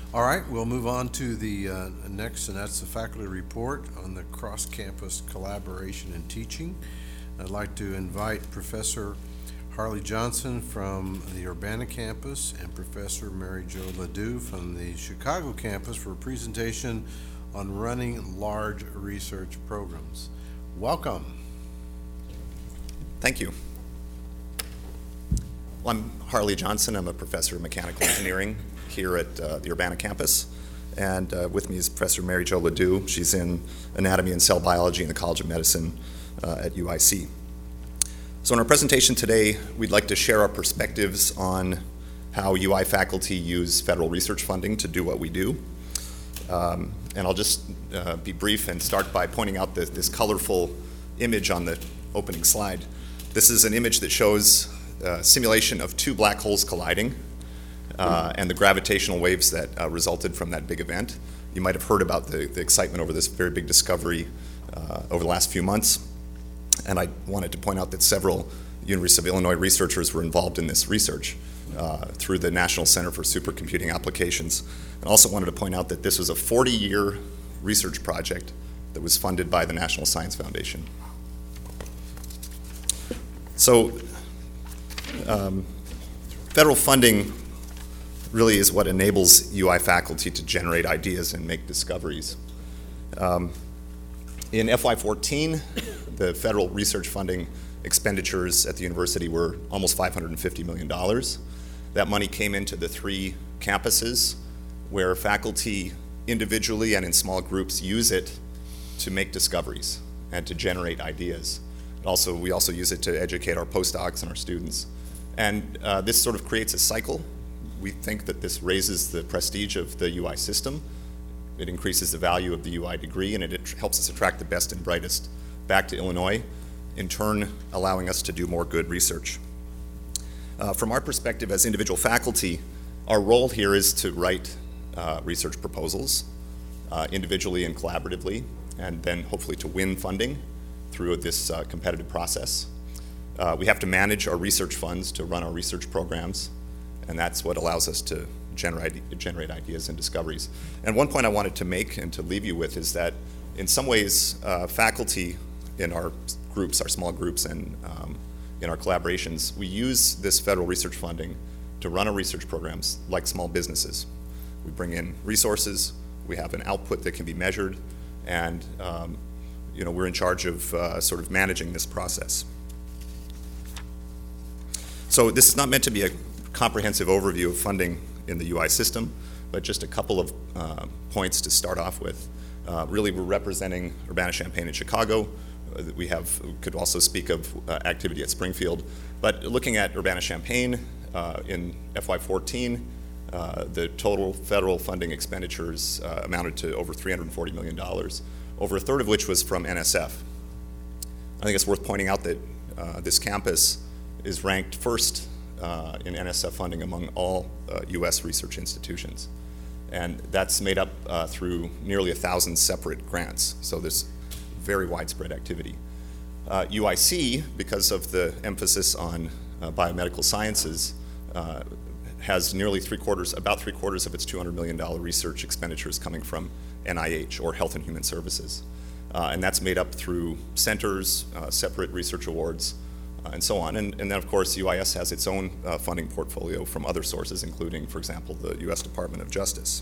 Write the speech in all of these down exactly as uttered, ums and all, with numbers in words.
All right, we'll move on to the uh, next, and that's the faculty report on the cross-campus collaboration and teaching. I'd like to invite Professor Harley Johnson from the Urbana campus and Professor Mary Jo Ledoux from the Chicago campus for a presentation on running large research programs. Welcome. Thank you. Well, I'm Harley Johnson. I'm a professor of mechanical engineering here at uh, the Urbana campus. And uh, with me is Professor Mary Jo Ledoux. She's in anatomy and cell biology in the College of Medicine uh, at U I C. So in our presentation today, we'd like to share our perspectives on how U I faculty use federal research funding to do what we do. Um, and I'll just uh, be brief and start by pointing out this, this colorful image on the opening slide. This is an image that shows a simulation of two black holes colliding uh, and the gravitational waves that uh, resulted from that big event. You might have heard about the, the excitement over this very big discovery uh, over the last few months. And I wanted to point out that several University of Illinois researchers were involved in this research uh, through the National Center for Supercomputing Applications. And also wanted to point out that this was a forty-year research project that was funded by the National Science Foundation. So um, federal funding really is what enables U I faculty to generate ideas and make discoveries. Um, in F Y fourteen, the federal research funding expenditures at the university were almost five hundred fifty million dollars. That money came into the three campuses where faculty individually and in small groups use it to make discoveries and to generate ideas. Also, we also use it to educate our postdocs and our students. And uh, this sort of creates a cycle. We think that this raises the prestige of the U I system. It increases the value of the U I degree, and it, it helps us attract the best and brightest back to Illinois, in turn allowing us to do more good research. Uh, from our perspective as individual faculty, our role here is to write uh, research proposals uh, individually and collaboratively, and then hopefully to win funding through this uh, competitive process. Uh, we have to manage our research funds to run our research programs, and that's what allows us to generate, generate ideas and discoveries. And one point I wanted to make and to leave you with is that in some ways, uh, faculty in our groups, our small groups, and um, in our collaborations, we use this federal research funding to run our research programs like small businesses. We bring in resources, we have an output that can be measured, and um, you know, we're in charge of uh, sort of managing this process. So this is not meant to be a comprehensive overview of funding in the U I system, but just a couple of uh, points to start off with. Uh, really, we're representing Urbana-Champaign and Chicago. Uh, we have, we could also speak of uh, activity at Springfield, but looking at Urbana-Champaign uh, in F Y fourteen, uh, the total federal funding expenditures uh, amounted to over three hundred forty million dollars, over a third of which was from N S F. I think it's worth pointing out that uh, this campus is ranked first uh, in N S F funding among all uh, U S research institutions. And that's made up uh, through nearly a thousand separate grants. So there's very widespread activity. Uh, U I C, because of the emphasis on uh, biomedical sciences, uh, has nearly three quarters, about three quarters of its two hundred million dollars research expenditures coming from N I H, or Health and Human Services. Uh, and that's made up through centers, uh, separate research awards, uh, and so on. And, and then, of course, U I S has its own uh, funding portfolio from other sources, including, for example, the U S Department of Justice.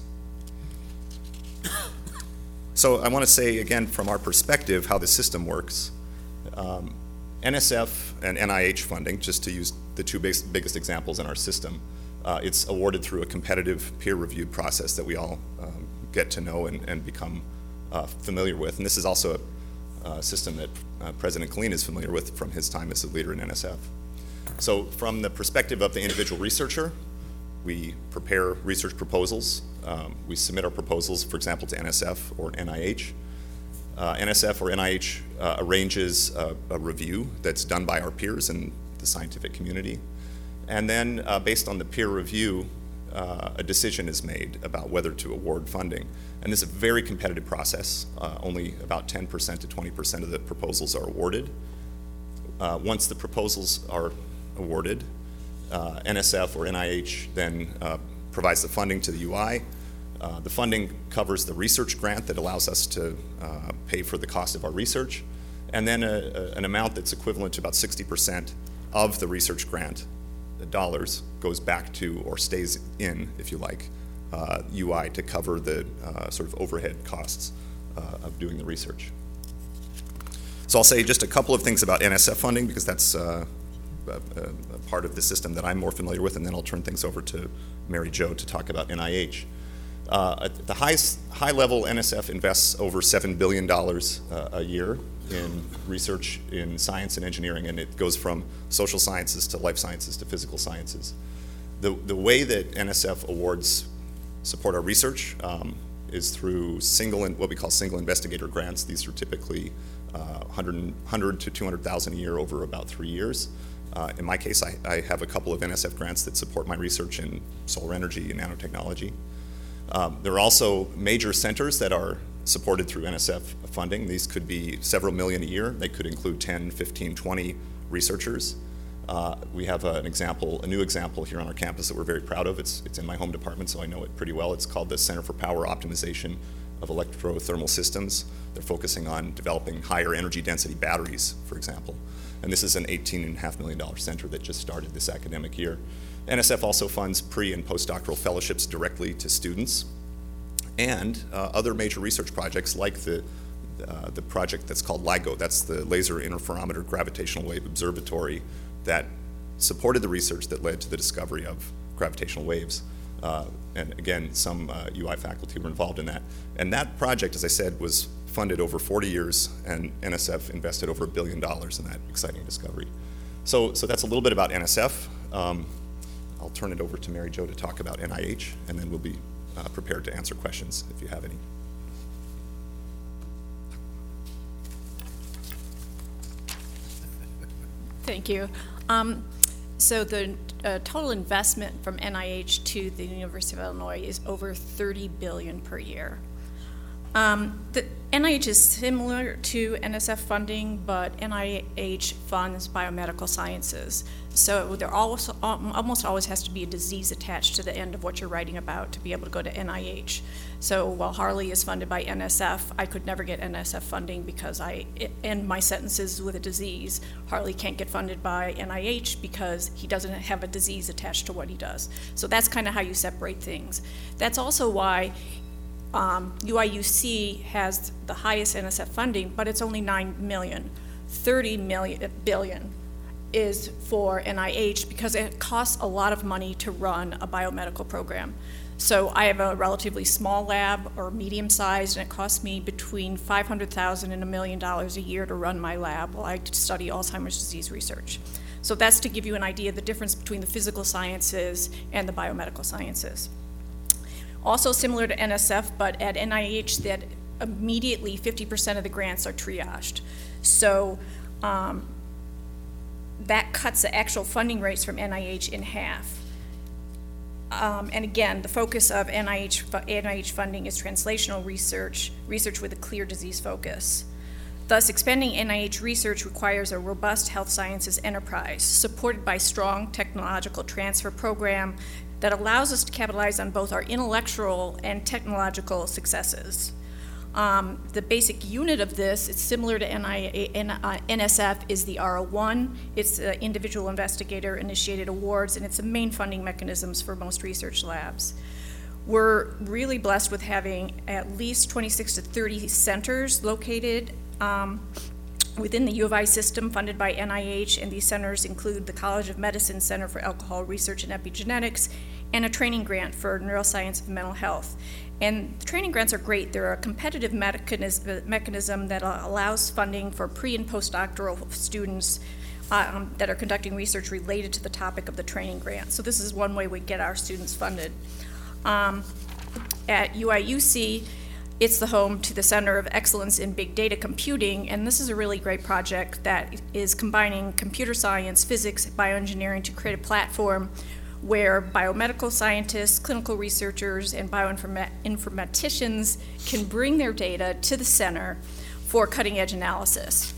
So I want to say, again, from our perspective, how the system works. Um, N S F and N I H funding, just to use the two biggest, biggest examples in our system, uh, it's awarded through a competitive peer-reviewed process that we all um, get to know and, and become uh, familiar with. And this is also a uh, system that uh, President Killeen is familiar with from his time as a leader in N S F. So from the perspective of the individual researcher, we prepare research proposals. Um, we submit our proposals, for example, to N S F or N I H. Uh, N S F or N I H uh, arranges a, a review that's done by our peers in the scientific community. And then uh, based on the peer review, uh, a decision is made about whether to award funding. And this is a very competitive process. Uh, only about ten percent to twenty percent of the proposals are awarded. Uh, once the proposals are awarded, uh, N S F or N I H then uh, provides the funding to the U I. Uh, the funding covers the research grant that allows us to uh, pay for the cost of our research, and then a, a, an amount that's equivalent to about sixty percent of the research grant the dollars goes back to, or stays in, if you like, uh, U I to cover the uh, sort of overhead costs uh, of doing the research. So I'll say just a couple of things about N S F funding, because that's uh, a, a part of the system that I'm more familiar with, and then I'll turn things over to Mary Jo to talk about N I H. Uh, at the highest, high level, N S F invests over seven billion dollars uh, a year in research in science and engineering, and it goes from social sciences to life sciences to physical sciences. The, the way that N S F awards support our research um, is through single, and what we call single investigator grants. These are typically uh, one hundred, one hundred to two hundred thousand a year over about three years. Uh, in my case, I, I have a couple of N S F grants that support my research in solar energy and nanotechnology. Um, there are also major centers that are supported through N S F funding. These could be several million a year. They could include ten, fifteen, twenty researchers. Uh, we have a, an example, a new example here on our campus that we're very proud of. It's, it's in my home department, so I know it pretty well. It's called the Center for Power Optimization of Electrothermal Systems. They're focusing on developing higher energy density batteries, for example. And this is an eighteen point five million dollars center that just started this academic year. N S F also funds pre- and postdoctoral fellowships directly to students, and uh, other major research projects like the, uh, the project that's called LIGO. That's the Laser Interferometer Gravitational Wave Observatory that supported the research that led to the discovery of gravitational waves. Uh, and again, some uh, U I faculty were involved in that. And that project, as I said, was funded over forty years, and N S F invested over a billion dollars in that exciting discovery. So, so that's a little bit about N S F. Um, I'll turn it over to Mary Jo to talk about N I H, and then we'll be uh, prepared to answer questions if you have any. Thank you. Um, so the uh, total investment from N I H to the University of Illinois is over thirty billion dollars per year. Um, the N I H is similar to N S F funding, but N I H funds biomedical sciences. So there also, almost always has to be a disease attached to the end of what you're writing about to be able to go to N I H. So while Harley is funded by N S F, I could never get N S F funding because I end my sentences with a disease. Harley can't get funded by N I H because he doesn't have a disease attached to what he does. So that's kind of how you separate things. That's also why Um, U I U C has the highest N S F funding, but it's only nine million. thirty million billion is for N I H because it costs a lot of money to run a biomedical program. So I have a relatively small lab, or medium sized, and it costs me between five hundred thousand dollars and a million dollars a year to run my lab while I study Alzheimer's disease research. So that's to give you an idea of the difference between the physical sciences and the biomedical sciences. Also similar to N S F, but at N I H, that immediately fifty percent of the grants are triaged. So um, that cuts the actual funding rates from N I H in half. Um, and again, the focus of N I H, N I H funding is translational research, research with a clear disease focus. Thus, expanding N I H research requires a robust health sciences enterprise supported by strong technological transfer program that allows us to capitalize on both our intellectual and technological successes. Um, the basic unit of this, it's similar to N I A, N, uh, N S F, is the R O one. It's uh, individual investigator initiated awards, and it's the main funding mechanisms for most research labs. We're really blessed with having at least twenty-six to thirty centers located um, within the U of I system funded by N I H, and these centers include the College of Medicine Center for Alcohol Research and Epigenetics, and a training grant for neuroscience and mental health. And the training grants are great. They're a competitive mechanism, mechanism that allows funding for pre- and postdoctoral students um, that are conducting research related to the topic of the training grant. So this is one way we get our students funded. Um, at U I U C, it's the home to the Center of Excellence in Big Data Computing, and this is a really great project that is combining computer science, physics, bioengineering to create a platform where biomedical scientists, clinical researchers, and bioinformaticians can bring their data to the center for cutting-edge analysis.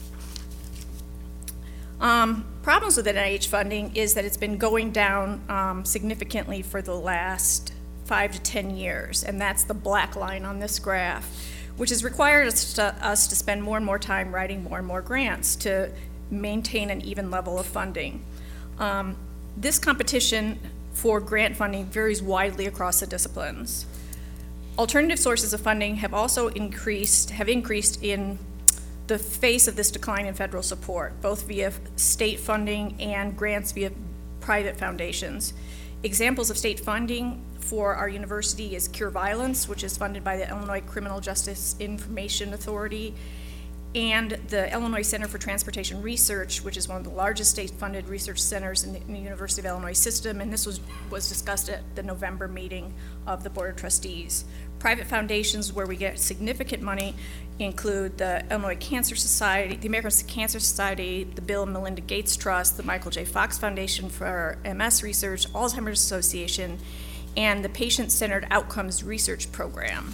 Um, problems with N I H funding is that it's been going down um, significantly for the last five to ten years, and that's the black line on this graph, which has required us to, us to spend more and more time writing more and more grants to maintain an even level of funding. Um, this competition for grant funding varies widely across the disciplines. Alternative sources of funding have also increased, have increased in the face of this decline in federal support, both via state funding and grants via private foundations. Examples of state funding for our university is Cure Violence, which is funded by the Illinois Criminal Justice Information Authority, and the Illinois Center for Transportation Research, which is one of the largest state-funded research centers in the, in the University of Illinois system, and this was, was discussed at the November meeting of the Board of Trustees. Private foundations where we get significant money include the Illinois Cancer Society, the American Cancer Society, the Bill and Melinda Gates Trust, the Michael J. Fox Foundation for M S Research, Alzheimer's Association, and the Patient-Centered Outcomes Research Program.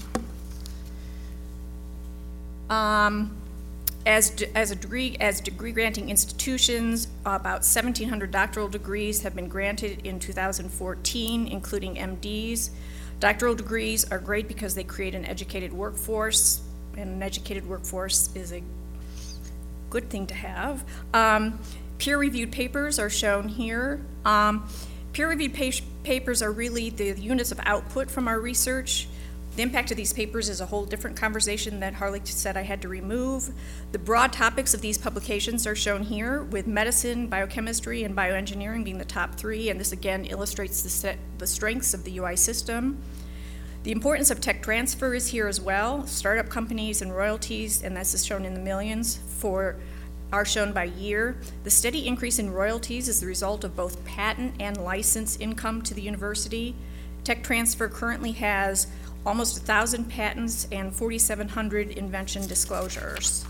Um, As, as, a degree, as degree granting institutions, about seventeen hundred doctoral degrees have been granted in two thousand fourteen, including M Ds. Doctoral degrees are great because they create an educated workforce, and an educated workforce is a good thing to have. Um, peer-reviewed papers are shown here. Um, peer-reviewed pa- papers are really the units of output from our research. The impact of these papers is a whole different conversation that Harley said I had to remove. The broad topics of these publications are shown here, with medicine, biochemistry, and bioengineering being the top three, and this again illustrates the, set, the strengths of the U I system. The importance of tech transfer is here as well. Startup companies and royalties, and this is shown in the millions, for are shown by year. The steady increase in royalties is the result of both patent and license income to the university. Tech transfer currently has almost one thousand patents and forty-seven hundred invention disclosures.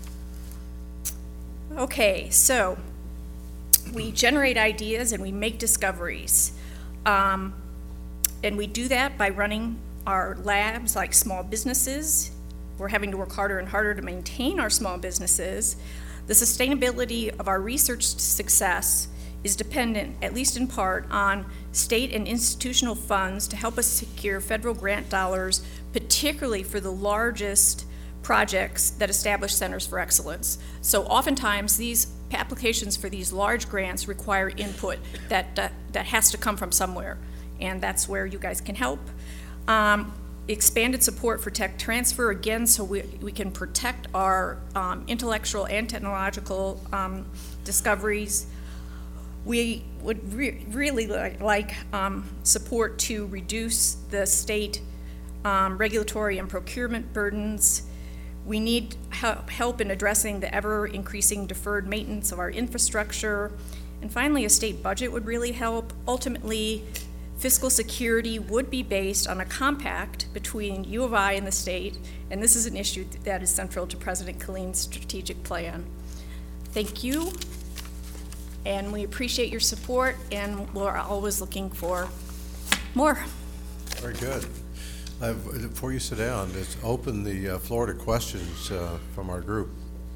Okay, so we generate ideas and we make discoveries. Um, and we do that by running our labs like small businesses. We're having to work harder and harder to maintain our small businesses. The sustainability of our research success is dependent, at least in part, on state and institutional funds to help us secure federal grant dollars, particularly for the largest projects that establish centers for excellence. So oftentimes these applications for these large grants require input that, that, that has to come from somewhere, and that's where you guys can help. Um, expanded support for tech transfer, again, so we, we can protect our um, intellectual and technological um, discoveries. We would re- really like, like um, support to reduce the state um, regulatory and procurement burdens. We need help, help in addressing the ever-increasing deferred maintenance of our infrastructure. And finally, a state budget would really help. Ultimately, fiscal security would be based on a compact between U of I and the state, and this is an issue that is central to President Killeen's strategic plan. Thank you. And we appreciate your support, and we're always looking for more. Very good. Uh, before you sit down, let's open the uh, floor to questions uh, from our group.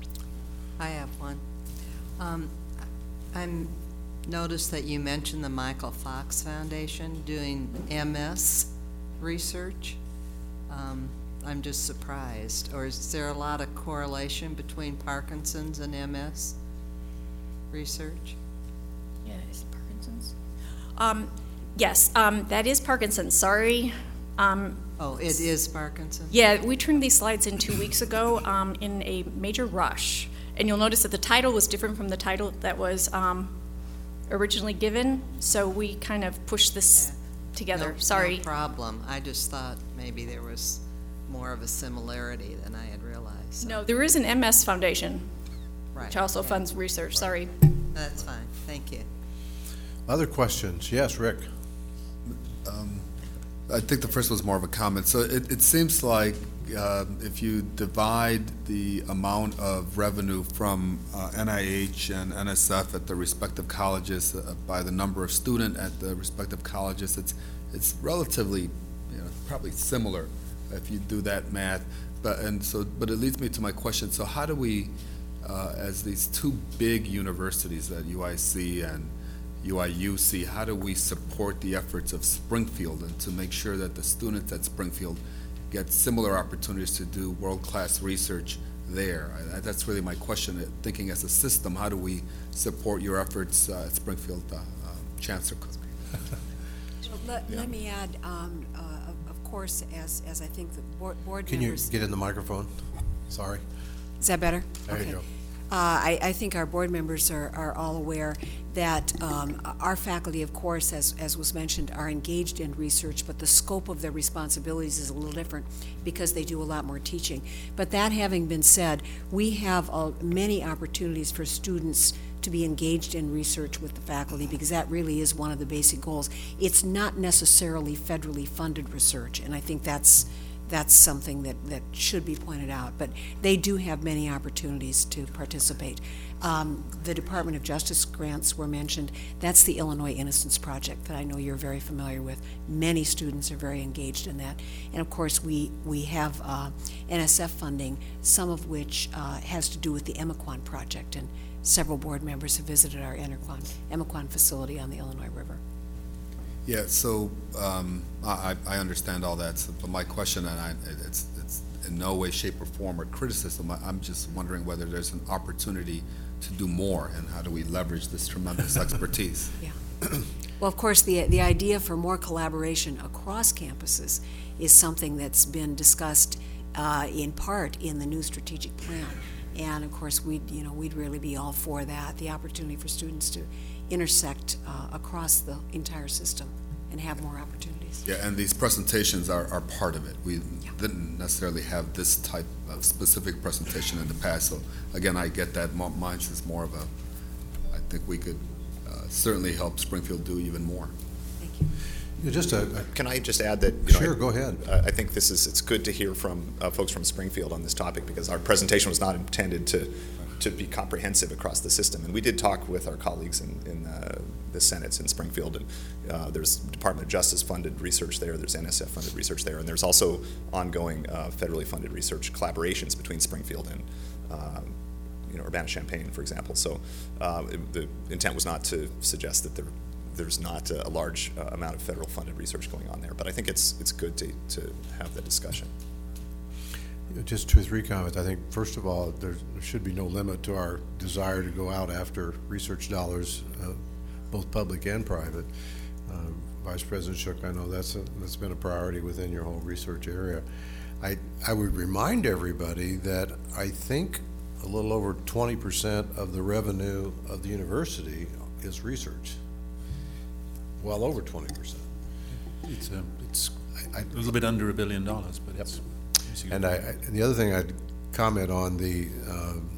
I have one. Um, I'm noticed that you mentioned the Michael Fox Foundation doing M S research. Um, I'm just surprised. Or is there a lot of correlation between Parkinson's and M S research? Yeah, is it Parkinson's? Um, yes, um, that is Parkinson's. Sorry. Um, oh, it is Parkinson's? Yeah, we turned these slides in two weeks ago um, in a major rush. And you'll notice that the title was different from the title that was um, originally given, so we kind of pushed this yeah. together. No, Sorry. No problem. I just thought maybe there was more of a similarity than I had realized. So. No, there is an M S Foundation, right. which also okay. funds research. Right. Sorry. That's fine. Thank you. Other questions? Yes, Rick. Um, I think the first was more of a comment. So it, it seems like uh, if you divide the amount of revenue from uh, N I H and N S F at the respective colleges uh, by the number of students at the respective colleges, it's it's relatively, you know, probably similar if you do that math. But and so, but it leads me to my question. So how do we, uh, as these two big universities that U I C and U I U C, how do we support the efforts of Springfield and to make sure that the students at Springfield get similar opportunities to do world-class research there? I, I, that's really my question, uh, thinking as a system, how do we support your efforts uh, at Springfield, uh, uh, Chancellor? Let, Yeah. let me add, um, uh, of- of course, as, as I think the board, board Can you members. get in the microphone? Sorry. Is that better? There you Okay. go. Uh, I, I think our board members are, are all aware that um, our faculty, of course, as, as was mentioned, are engaged in research, but the scope of their responsibilities is a little different because they do a lot more teaching. But that having been said, we have uh, many opportunities for students to be engaged in research with the faculty, because that really is one of the basic goals. It's not necessarily federally funded research, and I think that's that's something that, that should be pointed out. But they do have many opportunities to participate. Um, the Department of Justice grants were mentioned. That's the Illinois Innocence Project that I know you're very familiar with. Many students are very engaged in that. And of course, we, we have uh, N S F funding, some of which uh, has to do with the Emaquan Project, and several board members have visited our Emaquan, Emaquan facility on the Illinois River. Yeah, so um, I, I I understand all that, so- but my question, and I, it's, it's in no way, shape, or form or criticism, I- I'm just wondering whether there's an opportunity to do more, and how do we leverage this tremendous expertise? Well, of course, the, the idea for more collaboration across campuses is something that's been discussed uh, in part in the new strategic plan. And of course, we'd, you know, we'd really be all for that, the opportunity for students to intersect uh, across the entire system and have more opportunities. Yeah, and these presentations are, are part of it. We didn't necessarily have this type of specific presentation in the past, so again, I get that. Mo- Mine is more of a, I think we could uh, certainly help Springfield do even more. Thank you. Yeah, Just a, a- Can I just add that, you know, sure, I- go ahead. I I think this is, it's good to hear from uh, folks from Springfield on this topic, because our presentation was not intended to, to be comprehensive across the system. And we did talk with our colleagues in, in uh, the Senates in Springfield, and uh, there's Department of Justice funded research there, there's N S F funded research there, and there's also ongoing uh, federally funded research collaborations between Springfield and um, you know, Urbana-Champaign, for example. So uh, it- the intent was not to suggest that there there's not a, a large uh, amount of federal funded research going on there, but I think it's it's good to, to have that discussion. Just two or three comments. I think, first of all, there should be no limit to our desire to go out after research dollars, uh, both public and private. Uh, Vice President Shook, I know that's a, that's been a priority within your whole research area. I, I would remind everybody that I think a little over twenty percent of the revenue of the university is research. Well over twenty percent. It's, um, it's I- I- a little bit under a billion dollars, but it's. And I, I- and the other thing I'd comment on, the, um,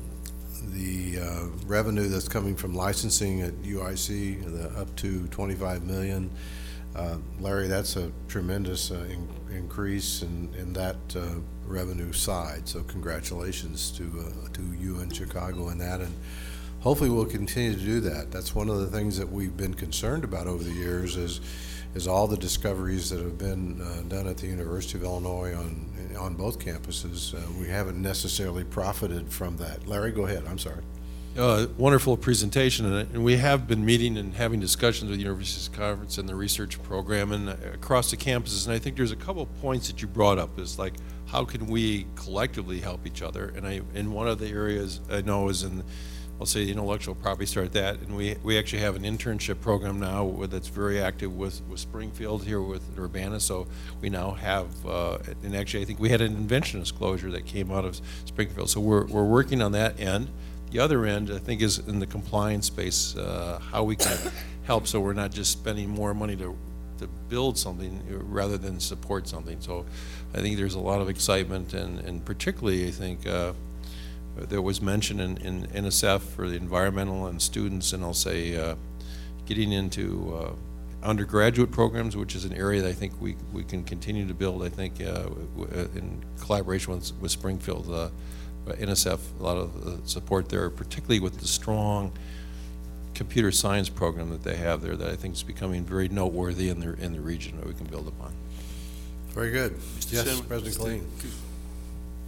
the uh, revenue that's coming from licensing at U I C, the up to twenty-five million. Uh, Larry, that's a tremendous uh, in- increase in, in that uh, revenue side, so congratulations to, uh, to you in Chicago in that, and hopefully we'll continue to do that. That's one of the things that we've been concerned about over the years is, is all the discoveries that have been uh, done at the University of Illinois on, on both campuses. Uh, we haven't necessarily profited from that. Larry, go ahead, I'm sorry. Uh, wonderful presentation, and, and we have been meeting and having discussions with the Universities Conference and the research program and uh, across the campuses, and I think there's a couple of points that you brought up, is like, how can we collectively help each other? And I, in one of the areas I know is in, I'll say the intellectual property, start that, and we, we actually have an internship program now with- that's very active with, with Springfield here with Urbana, so we now have, uh, and actually I think we had an invention disclosure that came out of Springfield, so we're, we're working on that end. The other end, I think, is in the compliance space, uh, how we can help so we're not just spending more money to, to build something rather than support something. So I think there's a lot of excitement, and, and particularly I think uh, there was mention in, in N S F for the environmental and students, and I'll say uh, getting into uh, undergraduate programs, which is an area that I think we, we can continue to build, I think, uh, w- in collaboration with, with Springfield. Uh, N S F, a lot of uh, support there, particularly with the strong computer science program that they have there that I think is becoming very noteworthy in the, in the region that we can build upon. Very good. Yes, Chairman, President Mister Colleen.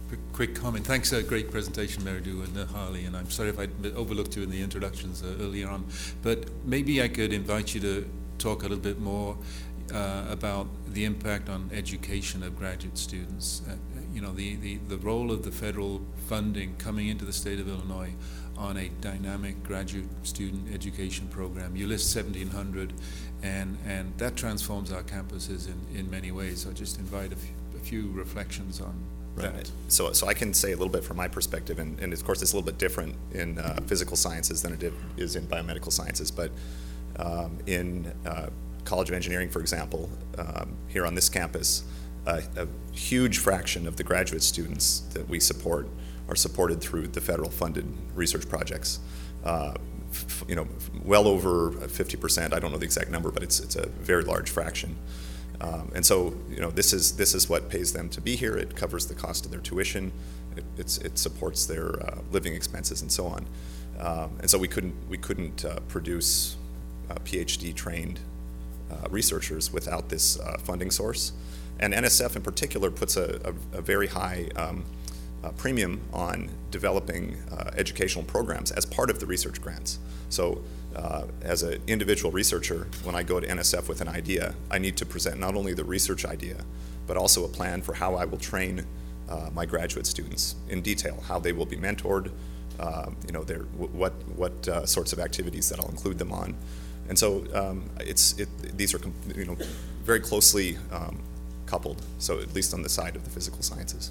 quick, quick comment. Thanks, a uh, great presentation, Meridu and uh, Harley, and I'm sorry if I overlooked you in the introductions uh, earlier on, but maybe I could invite you to talk a little bit more uh, about the impact on education of graduate students. Uh, you know, the, the, the role of the federal funding coming into the state of Illinois on a dynamic graduate student education program. You list seventeen hundred, and, and that transforms our campuses in, in many ways. So I just invite a few, a few reflections on Right. that. So, so I can say a little bit from my perspective, and, and of course it's a little bit different in uh, physical sciences than it is in biomedical sciences, but um, in uh, College of Engineering, for example, um, here on this campus, uh, a huge fraction of the graduate students that we support are supported through the federal funded research projects. Uh, f- you know, well over fifty percent, I don't know the exact number, but it's, it's a very large fraction. Um, and so, you know, this is this is what pays them to be here. It covers the cost of their tuition. It, it's, it supports their uh, living expenses and so on. Um, and so we couldn't we couldn't uh, produce uh, PhD trained uh, researchers without this uh, funding source. And N S F in particular puts a, a, a very high um, uh, premium on developing uh, educational programs as part of the research grants. So. Uh, as an individual researcher, when I go to N S F with an idea, I need to present not only the research idea, but also a plan for how I will train uh, my graduate students in detail, how they will be mentored, uh, you know, their, what, what uh, sorts of activities that I'll include them on. And so um, it's, it, these are, you know, very closely um, coupled, so at least on the side of the physical sciences.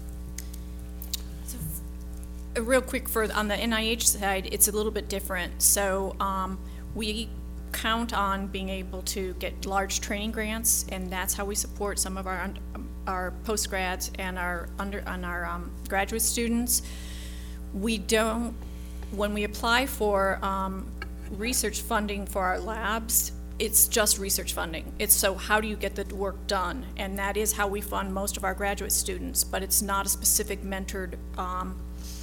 Real quick, for on the N I H side, it's a little bit different. So um, we count on being able to get large training grants, and that's how we support some of our our postgrads and our under and our um, graduate students. We don't, when we apply for um, research funding for our labs, it's just research funding. It's so how do you get the work done, and that is how we fund most of our graduate students. But it's not a specific mentored. Um,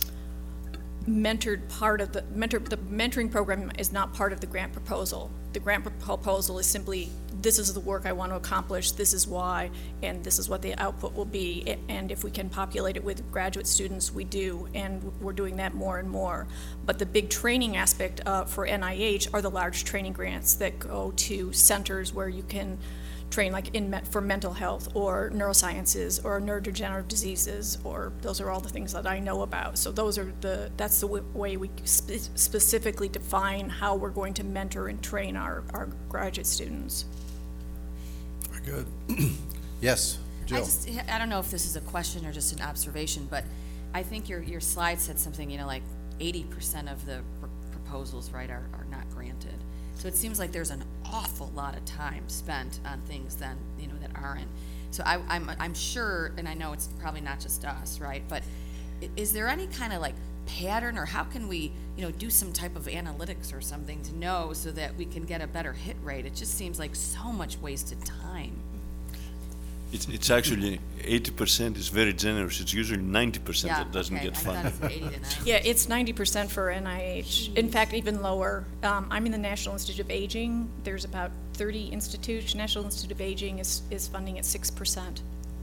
mentored part of the mentor the mentoring program is not part of the grant proposal. The grant proposal is simply, this is the work I want to accomplish, this is why, and this is what the output will be, and if we can populate it with graduate students, we do, and we're doing that more and more. But the big training aspect uh, for N I H are the large training grants that go to centers where you can train, like in met for mental health or neurosciences or neurodegenerative diseases, or those are all the things that I know about. So those are the, that's the w- way we spe- specifically define how we're going to mentor and train our, our graduate students. Very good. Yes, Jill. I just, I don't know if this is a question or just an observation, but I think your, your slide said something, you know, like eighty percent of the pr- proposals, right, are, are not granted. So it seems like there's an awful lot of time spent on things then, you know, that aren't. So I, I'm, I'm sure, and I know it's probably not just us, right? But i- is there any kind of like pattern, or how can we, you know, do some type of analytics or something to know so that we can get a better hit rate? It just seems like so much wasted time. It's, it's actually eighty percent is very generous. It's usually ninety percent Yeah, that doesn't okay. get I funded. thought it was eighty to ninety. Yeah, it's ninety percent for N I H. In fact, even lower. Um, I'm in the National Institute of Aging. There's about thirty institutes. National Institute of Aging is, is funding at six percent.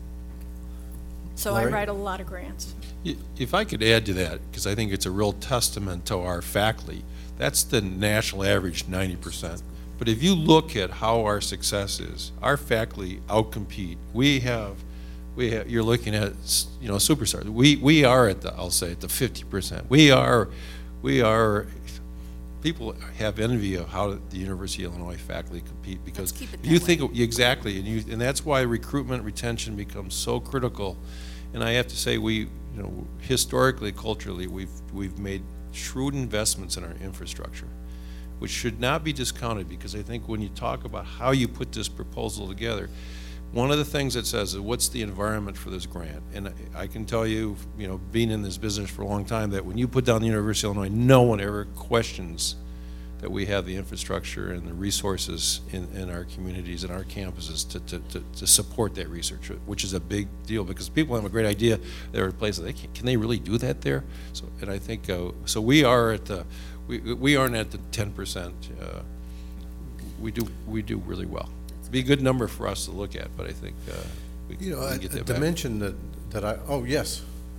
So I Larry? write a lot of grants. If I could add to that, because I think it's a real testament to our faculty, that's the national average, ninety percent. But if you look at how our success is, our faculty outcompete. We have, we have, you're looking at, you know, superstars. We, we are at the, I'll say, at the fifty percent. We are, we are, people have envy of how the University of Illinois faculty compete, because Let's keep it you that think, way. of- exactly, and you, and that's why recruitment, retention becomes so critical. And I have to say, we, you know, historically, culturally, we've, we've made shrewd investments in our infrastructure, which should not be discounted, because I think when you talk about how you put this proposal together, one of the things it says is, what's the environment for this grant? And I- I can tell you, you know, being in this business for a long time, that when you put down the University of Illinois, no one ever questions that we have the infrastructure and the resources in, in our communities and our campuses to, to, to, to support that research, which is a big deal, because people have a great idea. There are places they can, can they really do that there? So, and I think, uh, so we are at the, we, we aren't at the ten percent. Uh, we do, we do really well. It'd be a good number for us to look at, but I think, uh, we You know, we a can get a that back. dimension that, that I, oh, yes.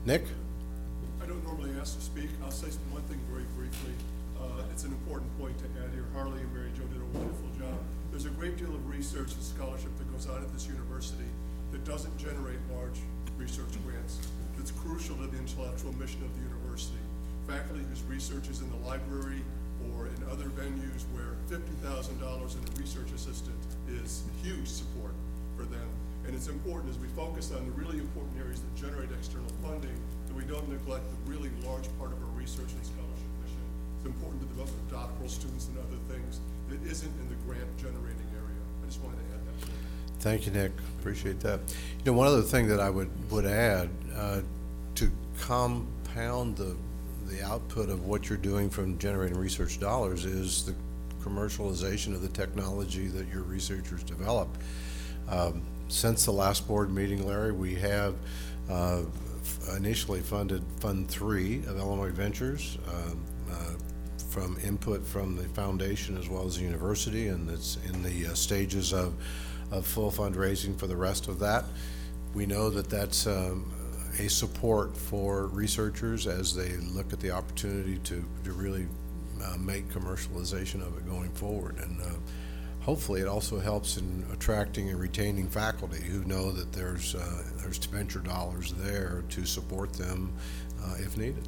Nick? I don't normally ask to speak. I'll say one thing very briefly. Uh, it's an important point to add here. Harley and Mary Jo did a wonderful job. There's a great deal of research and scholarship that goes on at this university that doesn't generate large research grants. That's crucial to the intellectual mission of the university. Faculty whose research is in the library or in other venues where fifty thousand dollars in a research assistant is huge support for them. And it's important as we focus on the really important areas that generate external funding that we don't neglect the really large part of our research and scholarship mission. It's important to develop doctoral students and other things that isn't in the grant generating area. I just wanted to add that. Thank you, Nick. Appreciate that. You know, one other thing that I would, would add, uh, to compound the, the output of what you're doing from generating research dollars is the commercialization of the technology that your researchers develop. Um, since the last board meeting, Larry, we have uh, initially funded Fund Three of Illinois Ventures um, uh, from input from the foundation as well as the university, and it's in the uh, stages of, of full fundraising for the rest of that. We know that that's um, a support for researchers as they look at the opportunity to, to really uh, make commercialization of it going forward. And uh, hopefully it also helps in attracting and retaining faculty who know that there's, uh, there's venture dollars there to support them uh, if needed.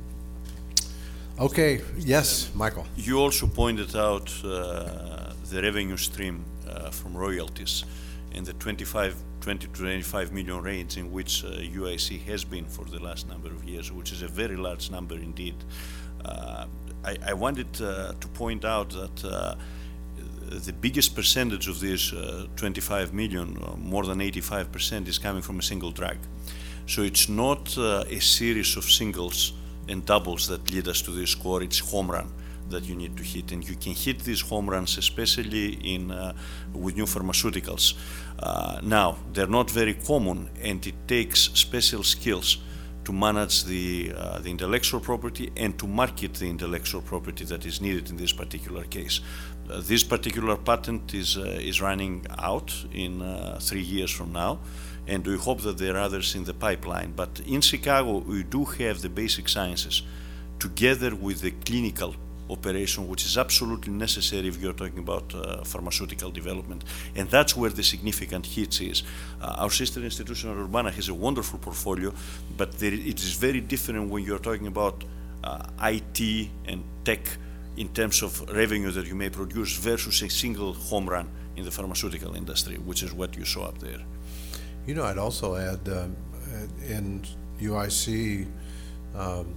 Okay, yes, Michael. You also pointed out uh, the revenue stream uh, from royalties in the twenty-five, twenty to twenty-five million range in which uh, U I C has been for the last number of years, which is a very large number indeed. Uh, I, I wanted uh, to point out that uh, the biggest percentage of this uh, twenty-five million, uh, more than eighty-five percent, is coming from a single drug. So it's not uh, a series of singles and doubles that lead us to this score. It's home run that you need to hit, and you can hit these home runs especially in uh, with new pharmaceuticals. Uh, now, they're not very common, and it takes special skills to manage the, uh, the intellectual property and to market the intellectual property that is needed in this particular case. Uh, this particular patent is, uh, is running out in uh, three years from now, and we hope that there are others in the pipeline. But in Chicago, we do have the basic sciences together with the clinical operation, which is absolutely necessary if you're talking about uh, pharmaceutical development. And that's where the significant hits is. Uh, our sister institution, Urbana, has a wonderful portfolio, but there, it is very different when you're talking about uh, I T and tech in terms of revenue that you may produce versus a single home run in the pharmaceutical industry, which is what you saw up there. You know, I'd also add, um, in U I C, um,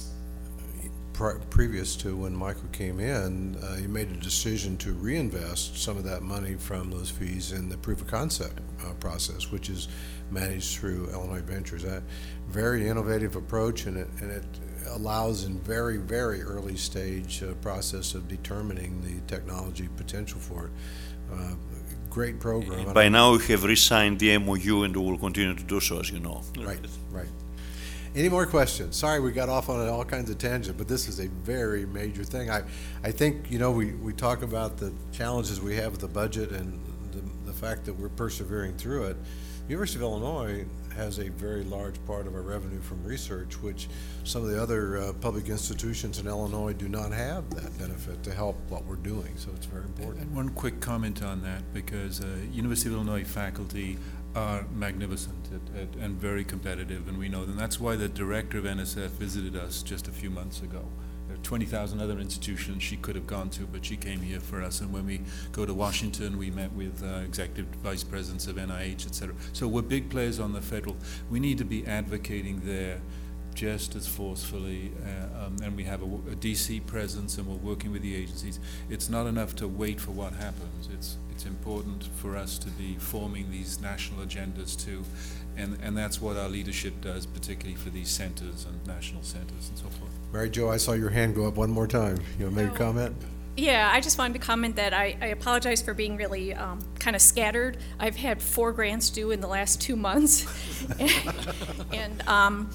pre- previous to when Michael came in, uh, he made a decision to reinvest some of that money from those fees in the proof of concept uh, process, which is managed through Illinois Ventures. A very innovative approach, and it, and it allows in very, very early stage uh, process of determining the technology potential for it. Uh, Great program. And by now we have re-signed the M O U and we will continue to do so, as you know. Right, right. Any more questions? Sorry we got off on all kinds of tangents, but this is a very major thing. I, I think, you know, we, we talk about the challenges we have with the budget and the, the fact that we're persevering through it. University of Illinois has a very large part of our revenue from research, which some of the other uh, public institutions in Illinois do not have that benefit to help what we're doing, so it's very important. And one quick comment on that, because uh, University of Illinois faculty are magnificent at, at, and very competitive, and we know them. That's why the director of N S F visited us just a few months ago. There are twenty thousand other institutions she could have gone to, but she came here for us. And when we go to Washington, we met with uh, executive vice presidents of N I H, et cetera. So we're big players on the federal. We need to be advocating there just as forcefully, uh, um, and we have a, a D C presence, and we're working with the agencies. It's not enough to wait for what happens. It's it's important for us to be forming these national agendas too, and and that's what our leadership does, particularly for these centers and national centers and so forth. Mary Jo, I saw your hand go up one more time. You want to make a comment? Yeah, I just wanted to comment that I, I apologize for being really um, kind of scattered. I've had four grants due in the last two months. and um,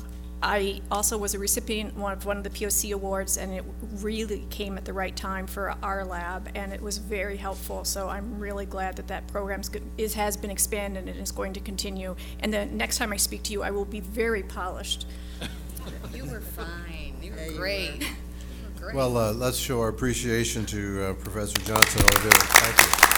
I also was a recipient one of one of the P O C awards, and it really came at the right time for our lab, and it was very helpful. So I'm really glad that that program is has been expanded and is going to continue. And the next time I speak to you, I will be very polished. You were fine. You were great. You were great. Well, uh, let's show our appreciation to uh, Professor Johnson over there. Thank you.